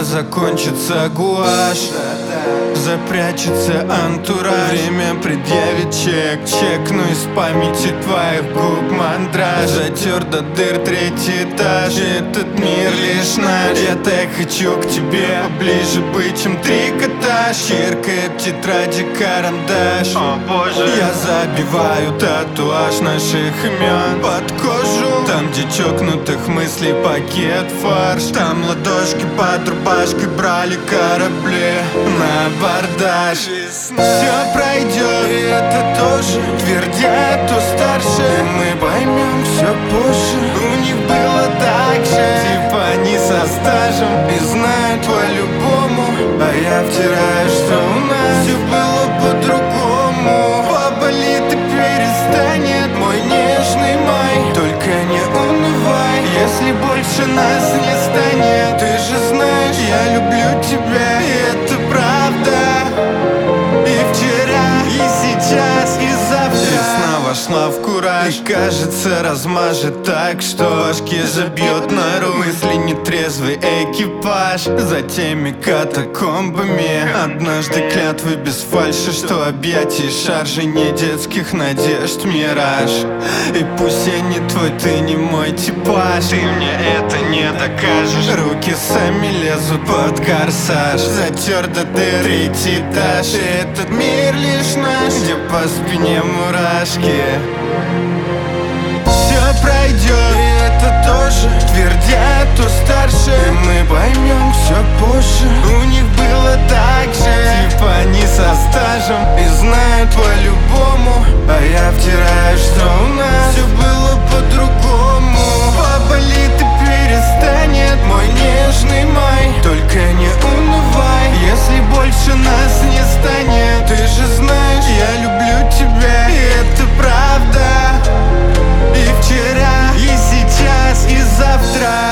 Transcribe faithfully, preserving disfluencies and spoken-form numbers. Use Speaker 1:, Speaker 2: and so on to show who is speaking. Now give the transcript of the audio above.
Speaker 1: закончится гуашь, запрячется антураж. Время предъявит чек, чекну из памяти твоих губ мандраж. Затер до дыр третий этаж, этот мир лишь наш. Я так хочу к тебе поближе быть, чем трикотаж. Чиркает в тетради карандаш. О боже, я забиваю татуаж наших имен под кожу. Там, где чокнутых мыслей пакет фарш. Там ладошки под рубашкой брали корабли на абордаж. Все пройдет, и это тоже твердят у старших. Мы поймем все позже. У них было так же, типа они со стажем и знают по-любому. А я втираю, что у нас все было по-другому. Поболит и перестанет мой нежный май. Только не унывай, если больше нас не станет. Ты же знаешь, я люблю тебя, и это правда. И вчера, и сейчас, и завтра. Весна вошла в кураж, и кажется размажет так, что в башке забьет наружу. Мысли нетрезвый экипаж за теми катакомбами. Однажды клятвы без фальши, что объятий шаржи не детских надежд мираж. И пусть я не твой, ты не мой типаж, ты мне это не докажешь. Руки сами лезут под корсаж, затер до дыр третий этаж. И этот мир лишь наш, где по спине мурашки. Все пройдет, и это тоже твердят у старших. И мы поймем все позже. У них было так же, типа они со стажем и знают по-любому. А я втираю, что у нас все было по-другому. Поболит и перестанет мой нежный май. Только не унывай, если больше нас не станет. Ты же знаешь, я люблю тебя, и это правда. И вчера, и сейчас, и завтра.